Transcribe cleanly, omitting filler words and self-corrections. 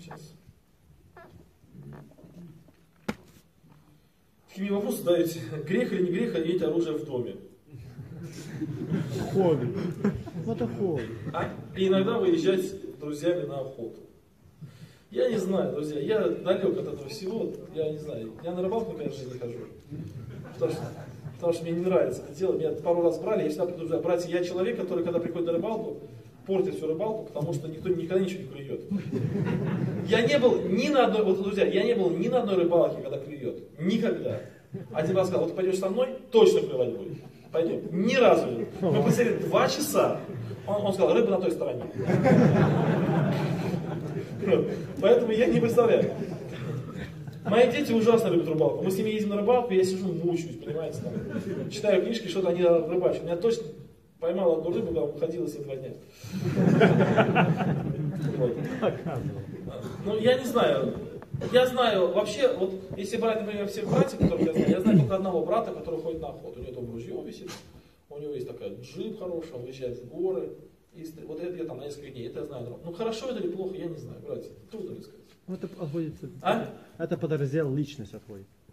Сейчас. Такие вопросы задаете. Грех или не грех иметь оружие в доме? Хобби. Это хобби. И иногда выезжать с друзьями на охоту. Я не знаю, друзья, я далек от этого всего, я не знаю. Я на рыбалку, конечно, не хожу. Потому что мне не нравится это дело. Меня пару раз брали, я всегда предупреждаю. Братья, я человек, который, когда приходит на рыбалку, портит всю рыбалку, потому что никто никогда ничего не клюет. Я не был ни на одной, вот, друзья, я не был ни на одной рыбалке, когда клюет. Никогда. Один раз сказал, вот ты пойдешь со мной, точно клювать будет. Пойдем. Ни разу нет. Мы посидели 2 часа. Он сказал, рыба на той стороне. Поэтому я не представляю. Мои дети ужасно любят рыбалку. Мы с ними ездим на рыбалку, я сижу, мучаюсь, понимаете, там, читаю книжки, что-то они рыбачат. Меня точно поймал одну рыбу, когда ходила с ним 2 дня. Вот. Ну, я не знаю. Я знаю, вообще, вот, если брать, например, всех братьев, которых я знаю только одного брата, который ходит на охоту. У него там ружье висит, у него есть такая джип хороший, он выезжает в горы. И вот это я там на несколько дней, это я знаю. Ну, хорошо это или плохо, я не знаю, братья, трудно мне сказать. Это отводится. А? Это подраздел личность отводит.